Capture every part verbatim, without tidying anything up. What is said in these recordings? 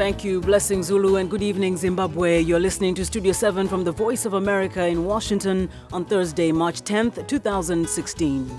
Thank you. Blessing Zulu and good evening, Zimbabwe. You're listening to Studio seven from the Voice of America in Washington on Thursday, March tenth, twenty sixteen.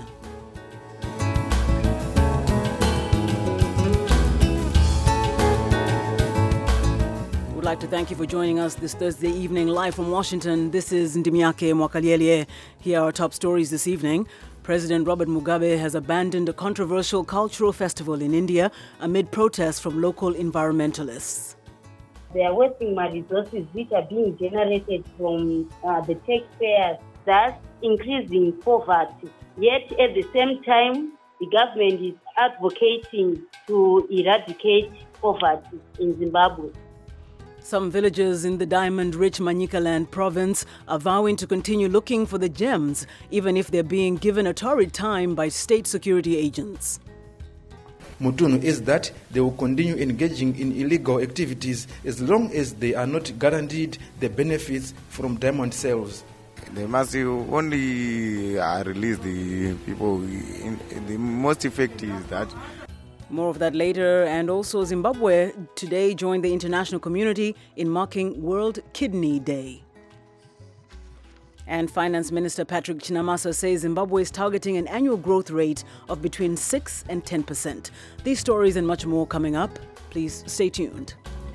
We'd like to thank you for joining us this Thursday evening live from Washington. This is Ndimiake Mwakaliele. Here are our top stories this evening. President Robert Mugabe has abandoned a controversial cultural festival in India amid protests from local environmentalists. They are wasting my resources which are being generated from uh, the taxpayers, thus increasing poverty. Yet at the same time, the government is advocating to eradicate poverty in Zimbabwe. Some villagers in the diamond-rich Manicaland province are vowing to continue looking for the gems, even if they're being given a torrid time by state security agents. Mutunu is that they will continue engaging in illegal activities as long as they are not guaranteed the benefits from diamond sales. They must only uh, release the people. In, in the most effective is that. More of that later. And also Zimbabwe today joined the international community in marking World Kidney Day. And Finance Minister Patrick Chinamasa says Zimbabwe is targeting an annual growth rate of between six and ten percent. These stories and much more coming up. Please stay tuned.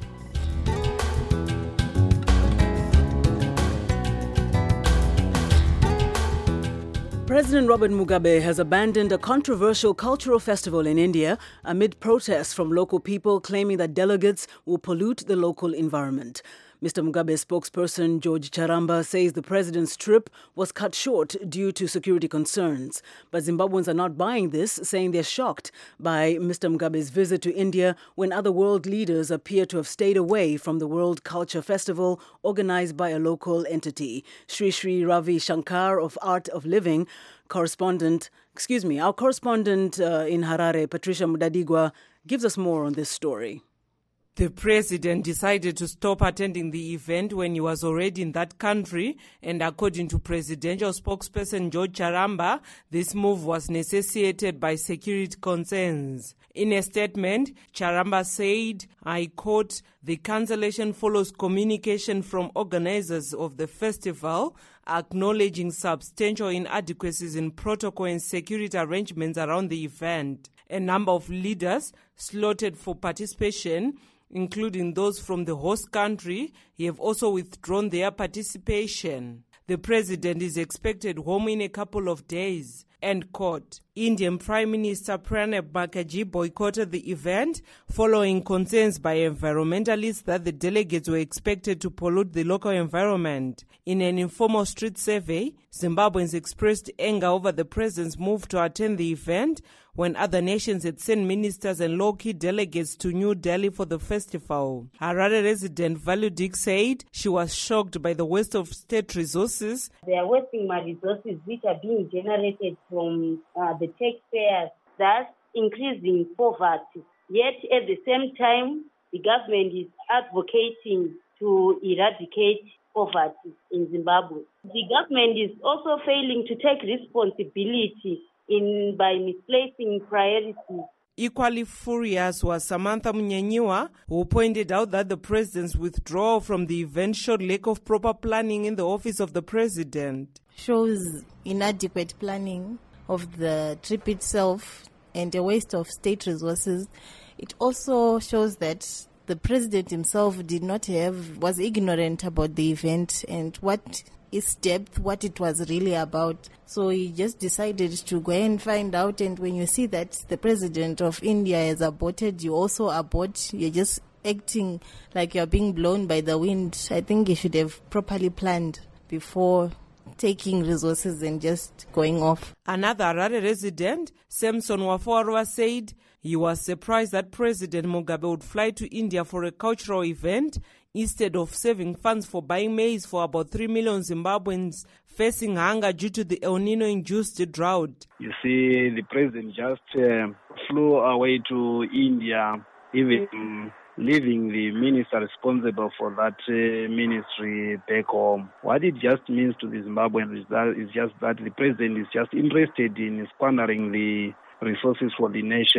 President Robert Mugabe has abandoned a controversial cultural festival in India amid protests from local people claiming that delegates will pollute the local environment. Mister Mugabe's spokesperson, George Charamba, says the president's trip was cut short due to security concerns. But Zimbabweans are not buying this, saying they're shocked by Mister Mugabe's visit to India when other world leaders appear to have stayed away from the World Culture Festival organized by a local entity. Sri Sri Ravi Shankar of Art of Living, correspondent, excuse me, our correspondent uh, in Harare, Patricia Mudadigwa, gives us more on this story. The president decided to stop attending the event when he was already in that country, and according to presidential spokesperson George Charamba, this move was necessitated by security concerns. In a statement, Charamba said, I quote, "The cancellation follows communication from organizers of the festival acknowledging substantial inadequacies in protocol and security arrangements around the event. A number of leaders slotted for participation, including those from the host country, have also withdrawn their participation. The president is expected home in a couple of days." End quote. Indian Prime Minister Pranab Mukherjee boycotted the event following concerns by environmentalists that the delegates were expected to pollute the local environment. In an informal street survey, Zimbabweans expressed anger over the president's move to attend the event when other nations had sent ministers and low-key delegates to New Delhi for the festival. Harare resident Valudik said she was shocked by the waste of state resources. They are wasting my resources which are being generated from uh, the taxpayers, thus increasing poverty. Yet at the same time, the government is advocating to eradicate poverty in Zimbabwe. The government is also failing to take responsibility in by misplacing priorities. Equally furious was Samantha Munyenyiwa, who pointed out that the president's withdrawal from the event showed lack of proper planning in the office of the president. Shows inadequate planning of the trip itself and a waste of state resources. It also shows that the president himself did not have, was ignorant about the event and what its depth, what it was really about. So he just decided to go and find out. And when you see that the president of India has aborted, you also abort. You're just acting like you're being blown by the wind. I think you should have properly planned before taking resources and just going off. Another Harare resident, Samson Waforwa, said he was surprised that President Mugabe would fly to India for a cultural event instead of saving funds for buying maize for about three million Zimbabweans facing hunger due to the El Nino-induced drought. You see, the president just uh, flew away to India, even um, leaving the minister responsible for that uh, ministry back home. What it just means to the Zimbabweans is, that, is just that the president is just interested in squandering the resources for the nation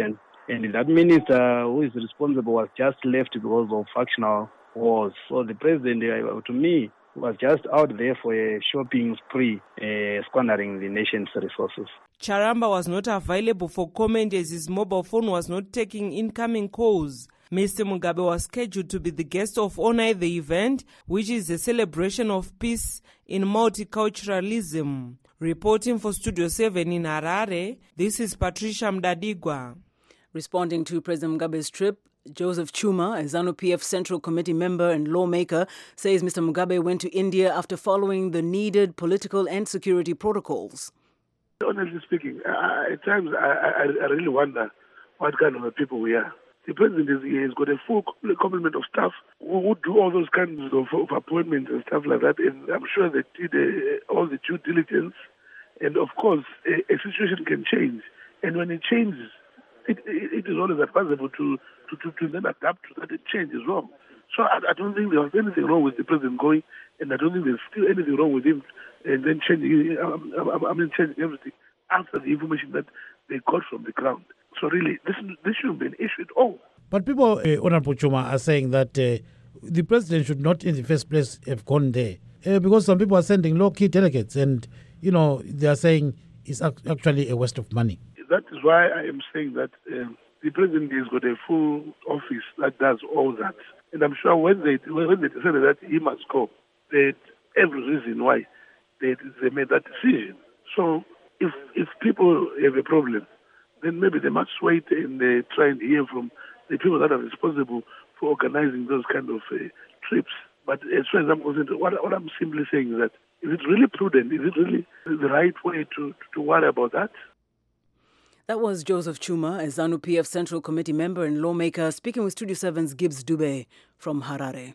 And that minister who is responsible was just left because of factional wars. So the president, uh, to me, was just out there for a shopping spree, uh, squandering the nation's resources. Charamba was not available for comment as his mobile phone was not taking incoming calls. Mister Mugabe was scheduled to be the guest of honor at the event, which is a celebration of peace in multiculturalism. Reporting for Studio seven in Harare, this is Patricia Mdadigwa. Responding to President Mugabe's trip, Joseph Chuma, a ZANU-P F Central Committee member and lawmaker, says Mister Mugabe went to India after following the needed political and security protocols. Honestly speaking, uh, at times I, I, I really wonder what kind of people we are. The president is here, he's got a full complement of staff who would do all those kinds of, of appointments and stuff like that, and I'm sure they did uh, all the due diligence. And of course, a, a situation can change, and when it changes, it, it, it is always advisable to, to, to, to then adapt to that change is wrong. So I, I don't think there was anything wrong with the president going, and I don't think there's still anything wrong with him and then changing, I, I, I mean, changing everything after the information that they got from the ground. So really, this this shouldn't be an issue at all. But people, uh, Honorable Chuma, are saying that uh, the president should not in the first place have gone there uh, because some people are sending low-key delegates and, you know, they are saying it's actually a waste of money. That is why I am saying that um, the president has got a full office that does all that. And I'm sure when they when they decided that he must go, they had every reason why they, they made that decision. So if if people have a problem, then maybe they must wait and uh, try and hear from the people that are responsible for organizing those kind of uh, trips. But as far as I'm concerned, what, what I'm simply saying is that is it really prudent? Is it really the right way to, to worry about that? That was Joseph Chuma, a ZANU-P F Central Committee member and lawmaker, speaking with Studio seven's Gibbs Dube from Harare.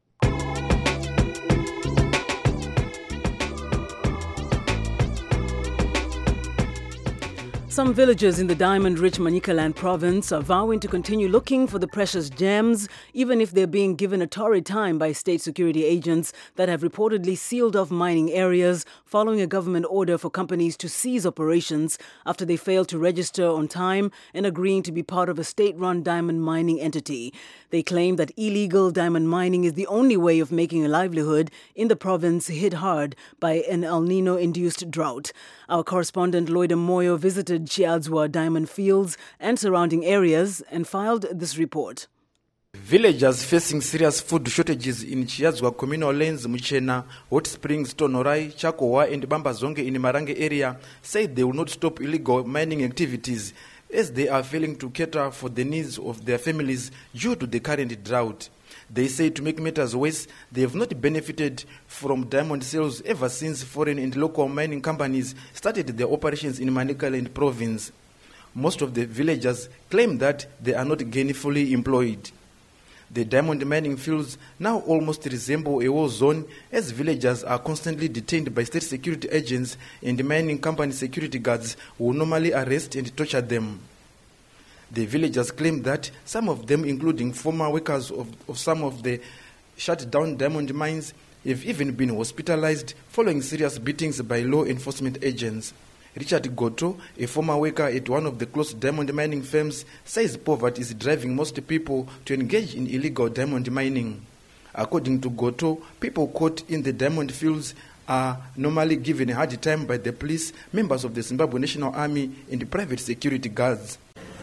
Some villagers in the diamond-rich Manicaland province are vowing to continue looking for the precious gems, even if they're being given a torrid time by state security agents that have reportedly sealed off mining areas following a government order for companies to cease operations after they failed to register on time and agreeing to be part of a state-run diamond mining entity. They claim that illegal diamond mining is the only way of making a livelihood in the province hit hard by an El Nino-induced drought. Our correspondent Lloyd Moyo visited Chiadzwa diamond fields and surrounding areas and filed this report. Villagers facing serious food shortages in Chiadzwa communal lanes, Muchena, Hot Springs, Tonorai, Chakowa and Bambazonge in Marange area say they will not stop illegal mining activities as they are failing to cater for the needs of their families due to the current drought. They say to make matters worse, they have not benefited from diamond sales ever since foreign and local mining companies started their operations in Manicaland province. Most of the villagers claim that they are not gainfully employed. The diamond mining fields now almost resemble a war zone as villagers are constantly detained by state security agents and mining company security guards who normally arrest and torture them. The villagers claim that some of them, including former workers of, of some of the shut down diamond mines, have even been hospitalized following serious beatings by law enforcement agents. Richard Goto, a former worker at one of the closed diamond mining firms, says poverty is driving most people to engage in illegal diamond mining. According to Goto, people caught in the diamond fields are normally given a hard time by the police, members of the Zimbabwe National Army, and private security guards.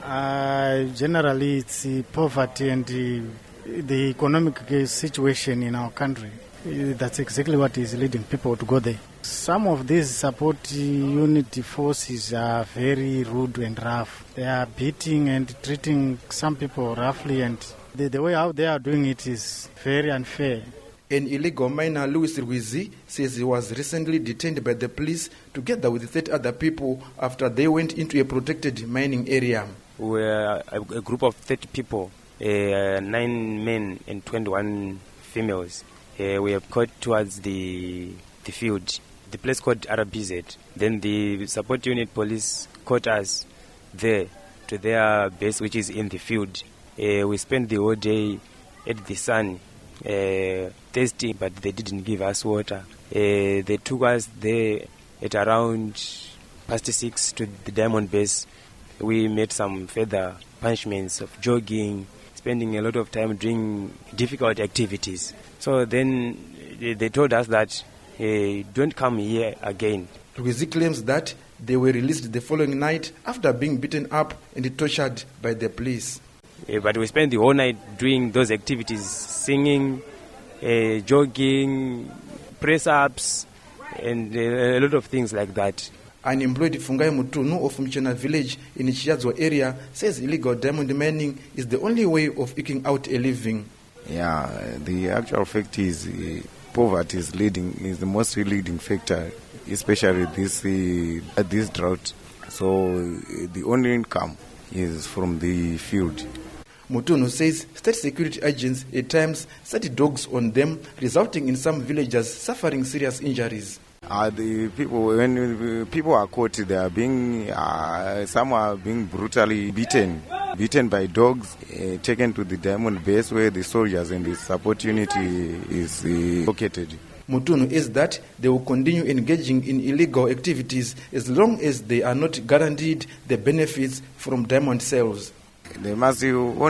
Uh, generally, it's uh, poverty and uh, the economic situation in our country. Uh, that's exactly what is leading people to go there. Some of these support unit forces are very rude and rough. They are beating and treating some people roughly, and the, the way how they are doing it is very unfair. An illegal miner, Louis Ruizi, says he was recently detained by the police together with thirty other people after they went into a protected mining area. We are a, a group of thirty people, uh, nine men and twenty-one females. Uh, we have caught towards the the field, the place called R B Z. Then the support unit police caught us there to their base, which is in the field. Uh, we spent the whole day at the sun, uh, thirsty, but they didn't give us water. Uh, they took us there at around past six to the diamond base. we made some further punishments of jogging, spending a lot of time doing difficult activities. So then they told us that, uh, don't come here again. Luizi claims that they were released the following night after being beaten up and tortured by the police. Uh, but we spent the whole night doing those activities, singing, uh, jogging, press-ups, and uh, a lot of things like that. Unemployed Fungai Mutunu of Mchena village in Chiadzwa area says illegal diamond mining is the only way of eking out a living. Yeah, the actual fact is uh, poverty is leading, is the most leading factor, especially this uh, this drought. So uh, the only income is from the field. Mutunu says state security agents at times set dogs on them, resulting in some villagers suffering serious injuries. Uh, the people, when uh, people are caught, they are being, uh, some are being brutally beaten, beaten by dogs, uh, taken to the diamond base where the soldiers and the support unity is uh, located. Mutunu is that they will continue engaging in illegal activities as long as they are not guaranteed the benefits from diamond sales. They must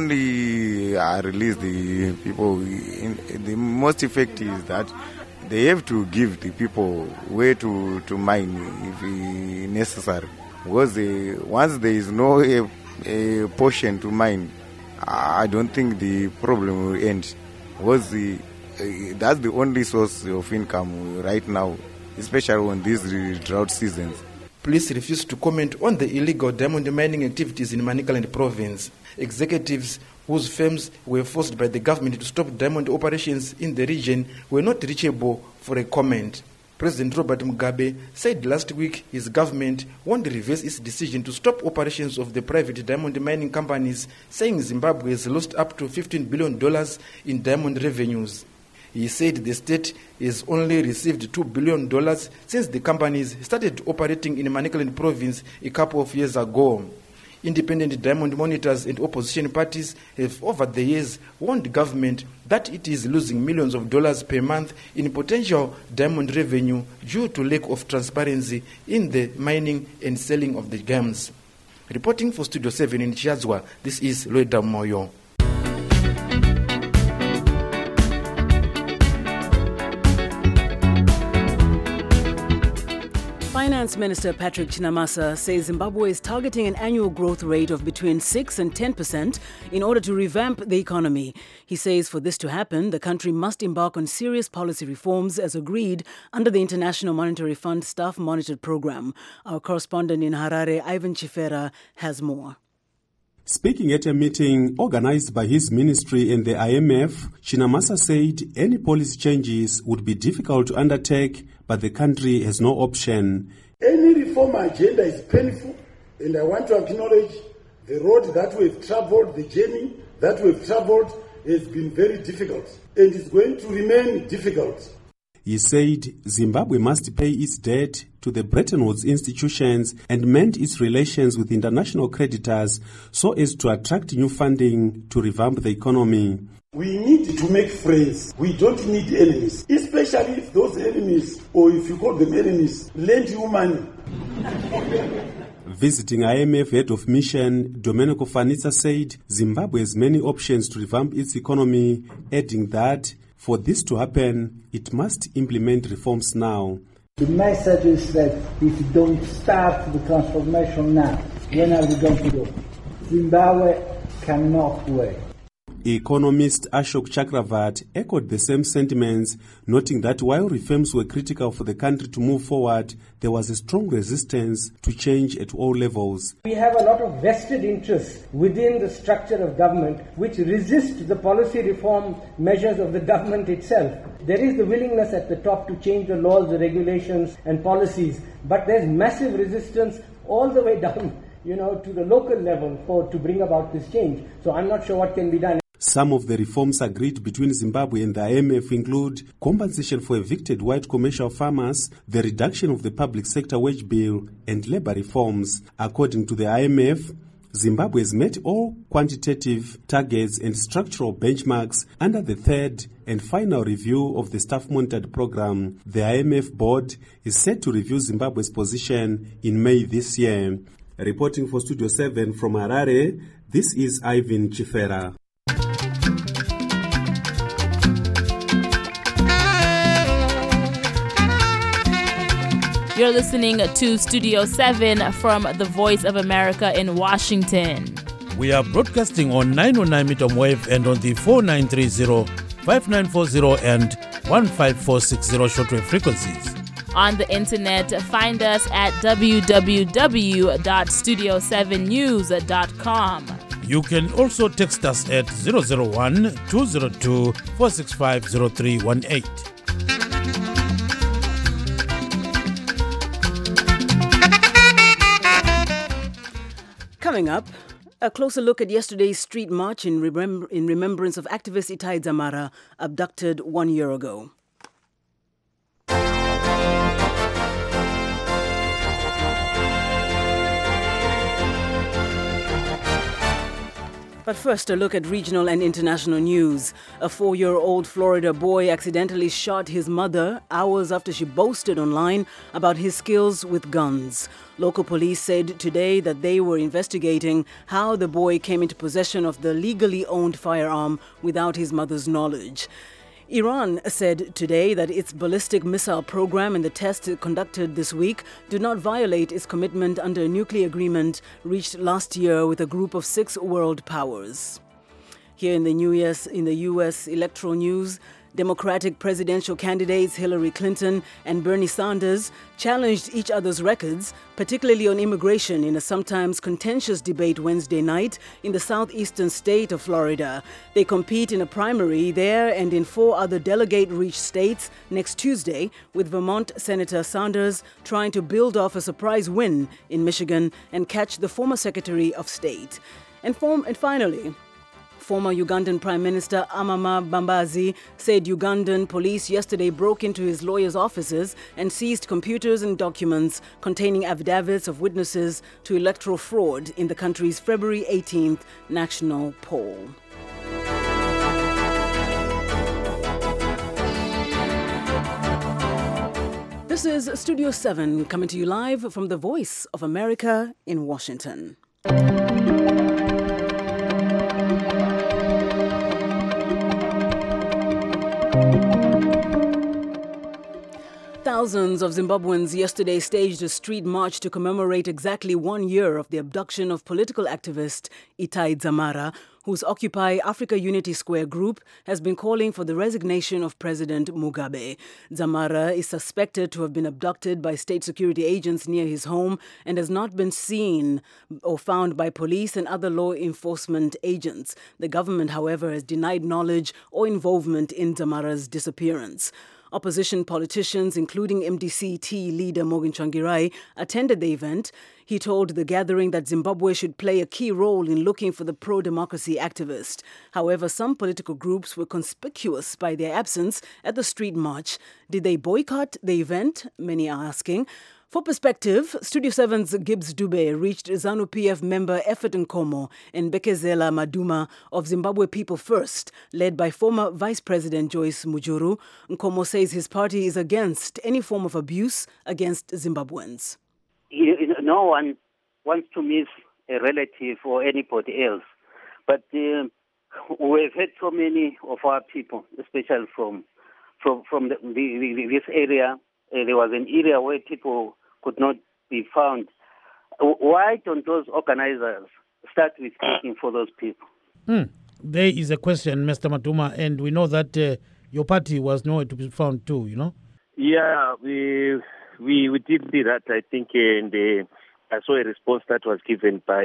only uh, release the people. In, the most effective is that they have to give the people way to, to mine if necessary. Because they, once there is no a, a portion to mine, I don't think the problem will end. Because the, uh, that's the only source of income right now, especially on these drought seasons. Police refuse to comment on the illegal diamond mining activities in Manicaland province. Executives whose firms were forced by the government to stop diamond operations in the region were not reachable for a comment. President Robert Mugabe said last week his government won't reverse its decision to stop operations of the private diamond mining companies, saying Zimbabwe has lost up to fifteen billion dollars in diamond revenues. He said the state has only received two billion dollars since the companies started operating in Manicaland province a couple of years ago. Independent diamond monitors and opposition parties have over the years warned the government that it is losing millions of dollars per month in potential diamond revenue due to lack of transparency in the mining and selling of the gems. Reporting for Studio seven in Chiadzwa, this is Loida Moyo. Finance Minister Patrick Chinamasa says Zimbabwe is targeting an annual growth rate of between six and ten percent in order to revamp the economy. He says for this to happen, the country must embark on serious policy reforms as agreed under the International Monetary Fund Staff Monitored Program. Our correspondent in Harare, Ivan Chifera, has more. Speaking at a meeting organized by his ministry and the I M F, Chinamasa said any policy changes would be difficult to undertake, but the country has no option. Any reform agenda is painful, and I want to acknowledge the road that we've traveled, the journey that we've traveled has been very difficult, and it's going to remain difficult. He said Zimbabwe must pay its debt to the Bretton Woods institutions and mend its relations with international creditors so as to attract new funding to revamp the economy. We need to make friends. We don't need enemies, especially if those enemies, or if you call them enemies, lend you money. Visiting I M F head of mission, Domenico Fanitza said Zimbabwe has many options to revamp its economy, adding that for this to happen, it must implement reforms now. The message is that if you don't start the transformation now, when are we going to go? Zimbabwe cannot wait. Economist Ashok Chakravat echoed the same sentiments, noting that while reforms were critical for the country to move forward, there was a strong resistance to change at all levels. We have a lot of vested interests within the structure of government which resist the policy reform measures of the government itself. There is the willingness at the top to change the laws, the regulations and policies, but there's massive resistance all the way down, you know, to the local level for to bring about this change. So I'm not sure what can be done. Some of the reforms agreed between Zimbabwe and the I M F include compensation for evicted white commercial farmers, the reduction of the public sector wage bill, and labor reforms. According to the I M F, Zimbabwe has met all quantitative targets and structural benchmarks under the third and final review of the staff monitored program. The I M F board is set to review Zimbabwe's position in May this year. Reporting for Studio seven from Harare, this is Ivan Chifera. You're listening to Studio seven from the Voice of America in Washington. We are broadcasting on nine oh nine meter wave and on the four nine three zero, five nine four zero and one five four six zero shortwave frequencies. On the internet, find us at w w w dot studio seven news dot com. You can also text us at zero zero one, two zero two, four six five, zero three one eight. Coming up, a closer look at yesterday's street march in, remem- in remembrance of activist Itai Dzamara, abducted one year ago. But first, a look at regional and international news. A four-year-old Florida boy accidentally shot his mother hours after she boasted online about his skills with guns. Local police said today that they were investigating how the boy came into possession of the legally owned firearm without his mother's knowledge. Iran said today that its ballistic missile program and the tests it conducted this week do not violate its commitment under a nuclear agreement reached last year with a group of six world powers. Here in the U S, in the U S electoral news, Democratic presidential candidates Hillary Clinton and Bernie Sanders challenged each other's records, particularly on immigration, in a sometimes contentious debate Wednesday night in the southeastern state of Florida. They compete in a primary there and in four other delegate-rich states next Tuesday, with Vermont Senator Sanders trying to build off a surprise win in Michigan and catch the former Secretary of State. And, form, and finally, former Ugandan Prime Minister Amama Mbabazi said Ugandan police yesterday broke into his lawyer's offices and seized computers and documents containing affidavits of witnesses to electoral fraud in the country's February eighteenth national poll. This is Studio seven, coming to you live from the Voice of America in Washington. Thousands of Zimbabweans yesterday staged a street march to commemorate exactly one year of the abduction of political activist Itai Dzamara, whose Occupy Africa Unity Square group has been calling for the resignation of President Mugabe. Dzamara is suspected to have been abducted by state security agents near his home and has not been seen or found by police and other law enforcement agents. The government, however, has denied knowledge or involvement in Dzamara's disappearance. Opposition politicians, including M D C T leader Morgan Tsvangirai, attended the event. He told the gathering that Zimbabwe should play a key role in looking for the pro-democracy activist. However, some political groups were conspicuous by their absence at the street march. Did they boycott the event? Many are asking. For perspective, Studio seven's Gibbs Dube reached ZANU-P F member Effort Nkomo and Bekezela Maduma of Zimbabwe People First, led by former Vice President Joyce Mujuru. Nkomo says his party is against any form of abuse against Zimbabweans. No one wants to miss a relative or anybody else. But uh, we've had so many of our people, especially from from, from the, the, this area. Uh, there was an area where people could not be found. Why don't those organizers start with looking for those people? Mm. There is a question, Mister Matuma, and we know that uh, your party was nowhere to be found too, you know? Yeah, we we, we did see that, I think, and uh, I saw a response that was given by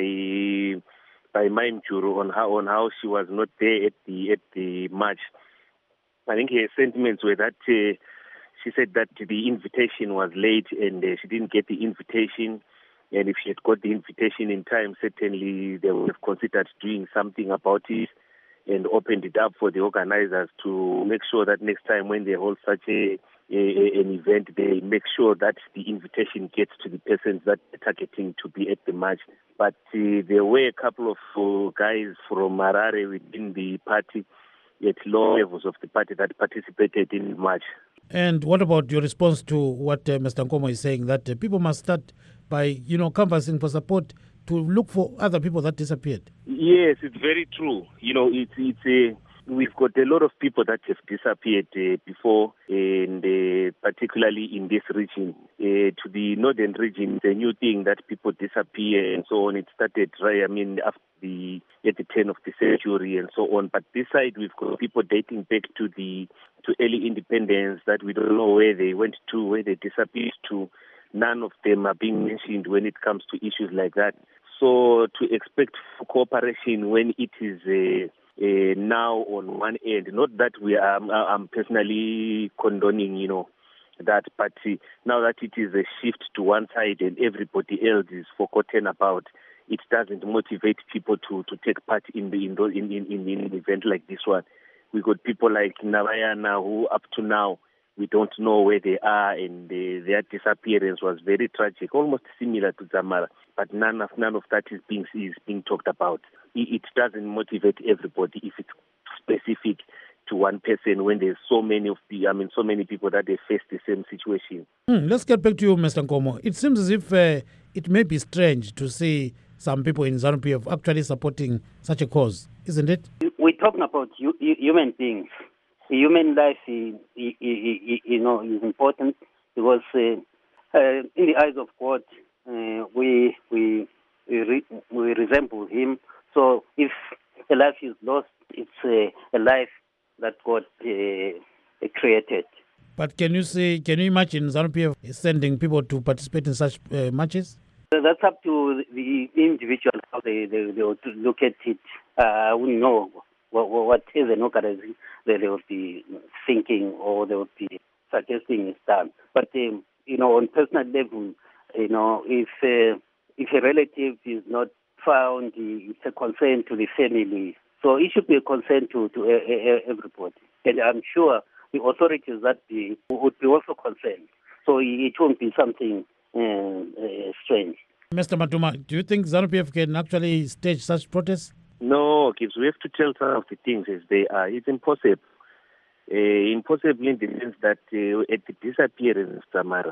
by Maim Juru on how on how she was not there at the at the march. I think her sentiments were that uh, she said that the invitation was late and uh, she didn't get the invitation. And if she had got the invitation in time, certainly they would have considered doing something about it and opened it up for the organizers to make sure that next time when they hold such a, a an event, they make sure that the invitation gets to the persons that they're targeting to be at the march. But uh, there were a couple of uh, guys from Harare within the party at low levels of the party that participated in the march. And what about your response to what uh, Mister Nkomo is saying, that uh, people must start by, you know, canvassing for support to look for other people that disappeared. Yes, it's very true. You know, it's it's a we've got a lot of people that have disappeared uh, before, and uh, particularly in this region. Uh, to the northern region, it's a new thing that people disappear and so on. It started, right, I mean, after the, at the turn of the century and so on. But this side, we've got people dating back to the to early independence that we don't know where they went to, where they disappeared to. None of them are being mentioned when it comes to issues like that. So to expect cooperation when it is uh, uh, now on one end, not that we are, I'm, I'm personally condoning, you know, that, but uh, now that it is a shift to one side and everybody else is forgotten about, it doesn't motivate people to, to take part in the in, the, in, in, in an event like this one. We got people like Narayana who up to now we don't know where they are, and uh, their disappearance was very tragic, almost similar to Zamara. But none of none of that is being is being talked about. It, it doesn't motivate everybody if it's specific to one person when there's so many of the I mean so many people that they face the same situation. Hmm, let's get back to you, Mister Nkomo. It seems as if uh, it may be strange to see some people in ZANU-P F actually supporting such a cause, isn't it? We're talking about you, you, human beings. Human life, you, you, you know, is important because uh, uh, in the eyes of God, uh, we we we, re- we resemble Him. So if a life is lost, it's a, a life that God uh, created. But can you see? Can you imagine ZANU-P F sending people to participate in such uh, matches? So that's up to the individual how they they, they would look at it. Uh, I wouldn't know. What, what is an organization that they would be thinking or they would be suggesting is done. But, um, you know, on personal level, you know, if uh, if a relative is not found, it's a concern to the family. So it should be a concern to, to uh, everybody. And I'm sure the authorities that be, would be also concerned. So it won't be something uh, uh, strange. Mister Matuma, do you think ZANU-P F can actually stage such protests? No, kids, we have to tell some of the things as they are. It's impossible. Uh, impossible in the sense that uh, at the disappearance of Samara,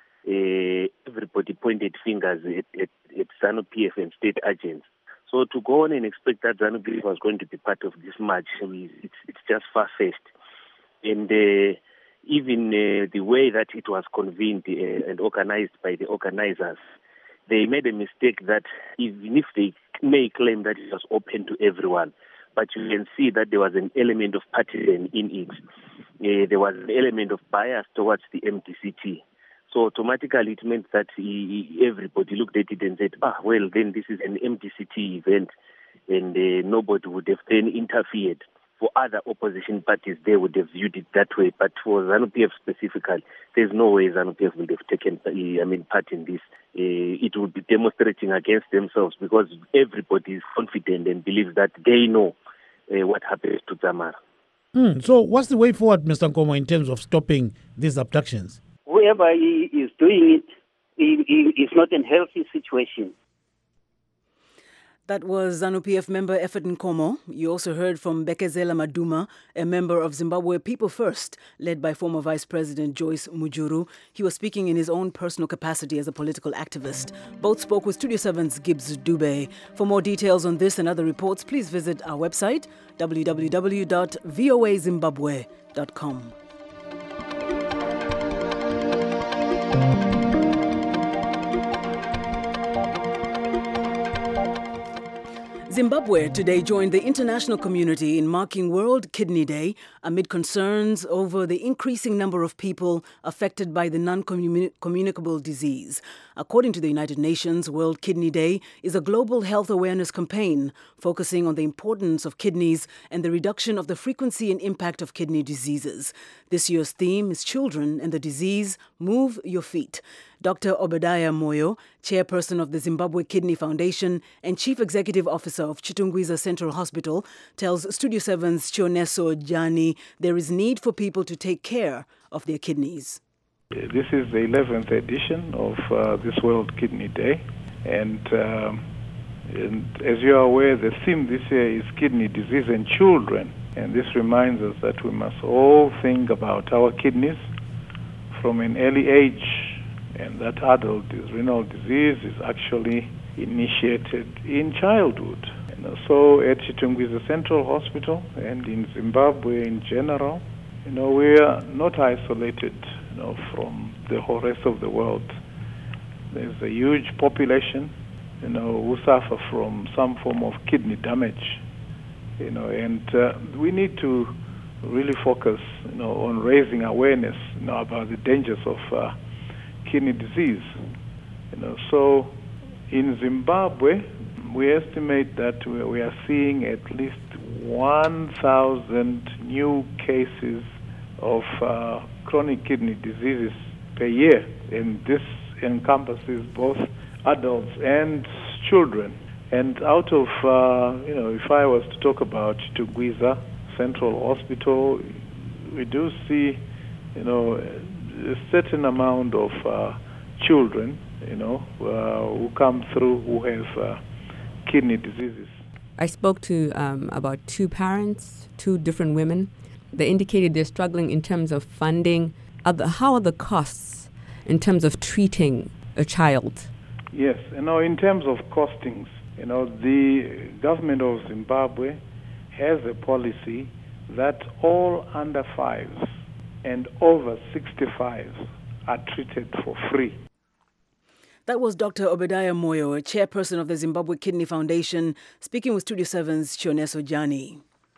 uh, everybody pointed fingers at, at, at ZANU-P F and state agents. So to go on and expect that ZANU-P F was going to be part of this march, it's, it's just far-fetched. And uh, even uh, the way that it was convened uh, and organized by the organizers, they made a mistake that even if they may claim that it was open to everyone, but you can see that there was an element of partisan in it. Uh, there was an element of bias towards the M D C T. So automatically it meant that he, everybody looked at it and said, ah, well, then this is an M D C T event, and uh, nobody would have then interfered. For other opposition parties, they would have viewed it that way. But for ZANU-P F specifically, there's no way ZANU-P F would have taken I mean, part in this. Uh, it would be demonstrating against themselves because everybody is confident and believes that they know uh, what happens to Zamara. Hmm. So what's the way forward, Mister Nkomo, in terms of stopping these abductions? Whoever is doing it is not in a healthy situation. That was ZANU-P F member Effort Nkomo. You also heard from Bekezela Maduma, a member of Zimbabwe People First, led by former Vice President Joyce Mujuru. He was speaking in his own personal capacity as a political activist. Both spoke with Studio seven's Gibbs Dube. For more details on this and other reports, please visit our website, w w w dot voa zimbabwe dot com. Zimbabwe today joined the international community in marking World Kidney Day amid concerns over the increasing number of people affected by the non-communicable disease. According to the United Nations, World Kidney Day is a global health awareness campaign focusing on the importance of kidneys and the reduction of the frequency and impact of kidney diseases. This year's theme is Children and the Disease, Move Your Feet. Doctor Obadiah Moyo, chairperson of the Zimbabwe Kidney Foundation and chief executive officer of Chitungwiza Central Hospital, tells Studio seven's Chioneso Jani there is need for people to take care of their kidneys. This is the eleventh edition of uh, this World Kidney Day, and, um, and as you are aware, the theme this year is kidney disease in children, and this reminds us that we must all think about our kidneys from an early age and that adult renal disease is actually initiated in childhood. You know, so at Chitungwiza Central Hospital and in Zimbabwe in general, you know, we are not isolated, you know, from the whole rest of the world. There's a huge population, you know, who suffer from some form of kidney damage, you know, and uh, we need to really focus, you know, on raising awareness, you know, about the dangers of uh, kidney disease. You know, so in Zimbabwe, we estimate that we are seeing at least one thousand new cases of uh, chronic kidney diseases per year, and this encompasses both adults and children. And out of, uh, you know, if I was to talk about Chitungwiza Central Hospital, we do see, you know, a certain amount of uh, children, you know, uh, who come through who have uh, kidney diseases. I spoke to um, about two parents, two different women. They indicated they're struggling in terms of funding. Are the, how are the costs in terms of treating a child? Yes, you know, in terms of costings, you know, the government of Zimbabwe has a policy that all under fives and over sixty-fives are treated for free. That was Doctor Obadiah Moyo, a chairperson of the Zimbabwe Kidney Foundation, speaking with Studio seven's Chioneso Jani.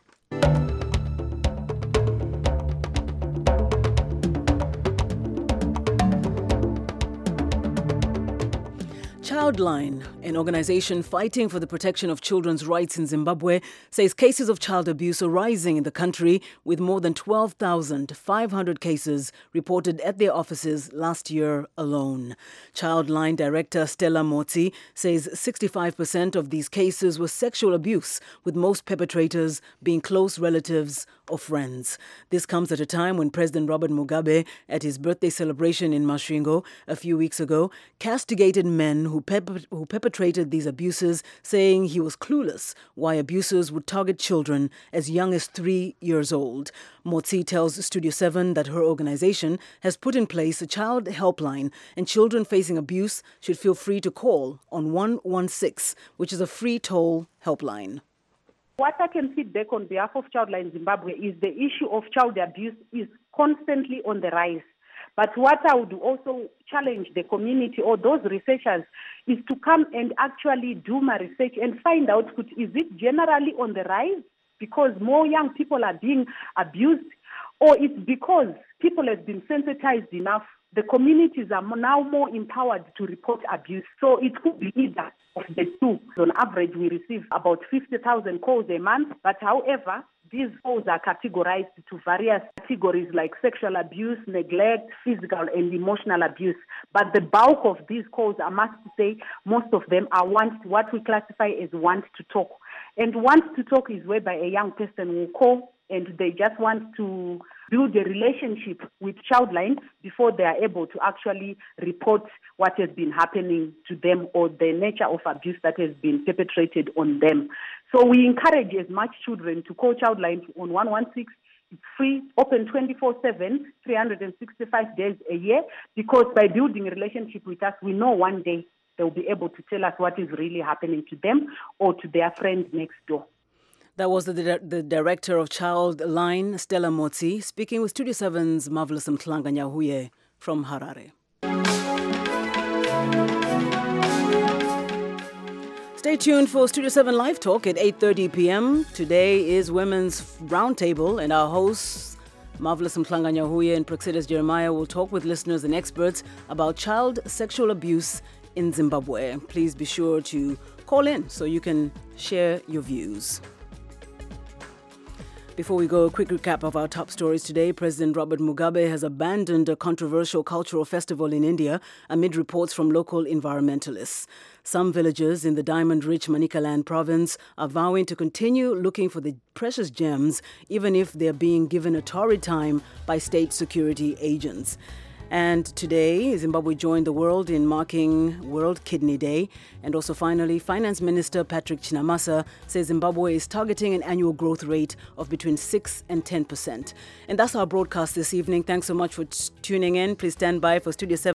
Childline, an organization fighting for the protection of children's rights in Zimbabwe, says cases of child abuse are rising in the country, with more than twelve thousand five hundred cases reported at their offices last year alone. Childline Director Stella Motsi says sixty-five percent of these cases were sexual abuse, with most perpetrators being close relatives or friends. This comes at a time when President Robert Mugabe, at his birthday celebration in Masvingo a few weeks ago, castigated men who Who, who perpetrated these abuses, saying he was clueless why abusers would target children as young as three years old. Motsi tells Studio seven that her organization has put in place a child helpline, and children facing abuse should feel free to call on one one six, which is a free toll helpline. What I can feedback on behalf of Childline Zimbabwe is the issue of child abuse is constantly on the rise. But what I would also challenge the community or those researchers is to come and actually do my research and find out, is it generally on the rise because more young people are being abused, or it's because people have been sensitized enough, the communities are now more empowered to report abuse. So it could be either of the two. On average, we receive about fifty thousand calls a month, but however, these calls are categorized to various categories like sexual abuse, neglect, physical and emotional abuse. But the bulk of these calls, I must say, most of them are want, what we classify as want to talk. And want to talk is whereby a young person will call and they just want to build a relationship with Childline before they are able to actually report what has been happening to them or the nature of abuse that has been perpetrated on them. So we encourage as much children to call Childline on one one six. It's free, open twenty-four seven, three hundred sixty-five days a year, because by building a relationship with us, we know one day they'll be able to tell us what is really happening to them or to their friends next door. That was the, the director of Childline, Stella Motsi, speaking with Studio seven's Marvelous Mtlanga Nyahuye from Harare. Stay tuned for Studio seven Live Talk at eight thirty p.m. Today is Women's Roundtable, and our hosts, Marvelous Mtlanga Nyahuye and Praxidis Jeremiah, will talk with listeners and experts about child sexual abuse in Zimbabwe. Please be sure to call in so you can share your views. Before we go, a quick recap of our top stories today. President Robert Mugabe has abandoned a controversial cultural festival in India amid reports from local environmentalists. Some villagers in the diamond-rich Manicaland province are vowing to continue looking for the precious gems, even if they're being given a torrid time by state security agents. And today, Zimbabwe joined the world in marking World Kidney Day. And also finally, Finance Minister Patrick Chinamasa says Zimbabwe is targeting an annual growth rate of between six and ten percent. And that's our broadcast this evening. Thanks so much for t- tuning in. Please stand by for Studio seven.